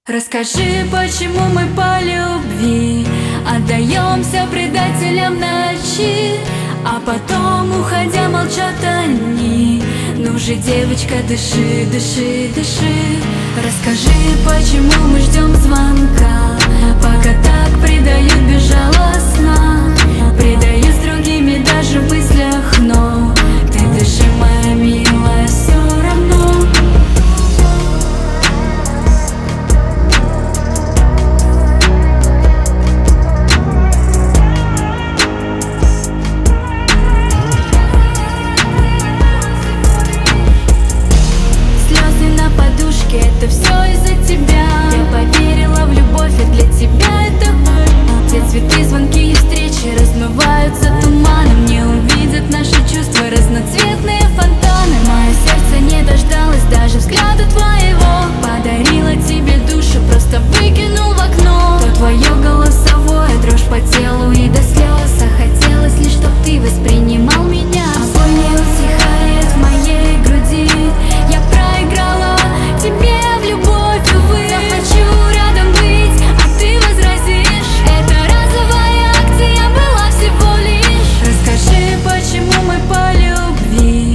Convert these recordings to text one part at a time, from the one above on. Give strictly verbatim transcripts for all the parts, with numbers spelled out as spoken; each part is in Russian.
Расскажи, почему мы по любви отдаемся предателям ночи, а потом, уходя, молчат они. Ну же, девочка, дыши, дыши, дыши. Расскажи, почему мы ждем звонка, пока так предают безжалостно, предают с другими даже в мыслях, но ты дыши, моя милая, все равно. Это все из-за тебя. Я поверила в любовь, и для тебя это все цветы, звонки и встречи размываются туманом. Не увидят наши чувства разноцветные фонтаны. Мое сердце не дождалось даже взгляда твоего. Подарила тебе душу, просто выкинул в окно. То твое голосовое, дрожь по телу и до слез. А хотелось лишь, чтоб ты воспринимал меня. А боль не утихает в моей груди. Я проиграла тебе в любовь, увы. Я хочу рядом быть, а ты возразишь. Это разовая акция была всего лишь. Расскажи, почему мы по любви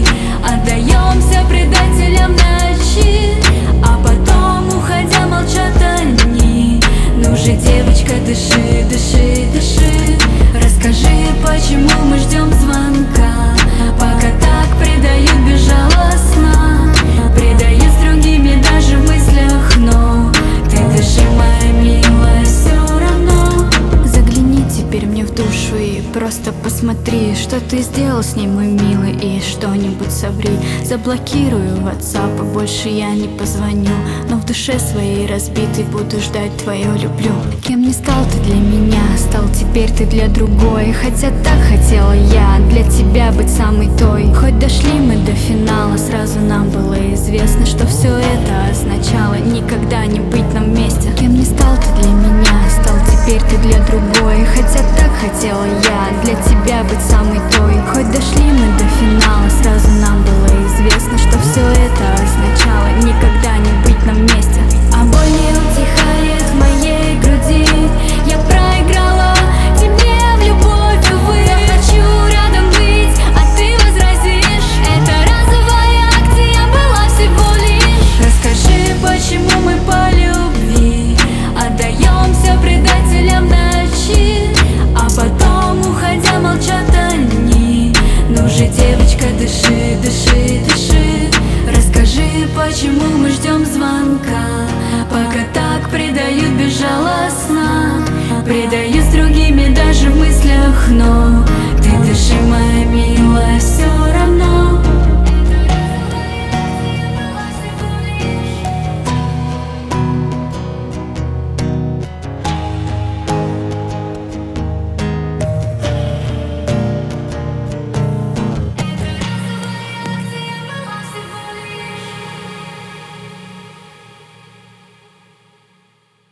отдаемся предателям ночи, а потом, уходя, молчат они. Ну же, девочка, дыши, дыши, дыши. Расскажи, почему мы ждем звонка, пока так предают безжалостно, предают с другими даже в мыслях, но ты дыши, моя милая, все равно. Загляни теперь мне в душу и просто посмотри, что ты сделал с ней, мой милый, и что-нибудь соври. Заблокирую WhatsApp, и больше я не позвоню, но в душе своей разбитой буду ждать твою люблю. Кем не стал ты для меня, стал теперь ты для другой. Хотя так хотела я для тебя быть самой той. Хоть дошли мы до финала, сразу нам было известно, что все это означало никогда не быть нам вместе. Кем не стал ты для меня, стал теперь ты для другой. Хотя так хотела я для тебя быть самой той. Хоть дошли мы до финала, сразу нам было известно, что все это означало никогда не быть нам вместе. А боль не утихает в моей груди. Я проиграла тебе в любовь, увы. Я хочу рядом быть, а ты возразишь. Это разовая акция была всего лишь. Расскажи, почему мы по любви отдаемся предателям ночи, а потом, уходя, молчат они. Ну же, девочка, дыши, дыши, дыши. Расскажи, почему мы ждем звонка, пока так предают безжалостно, предают с другими даже в мыслях, но ты дыши,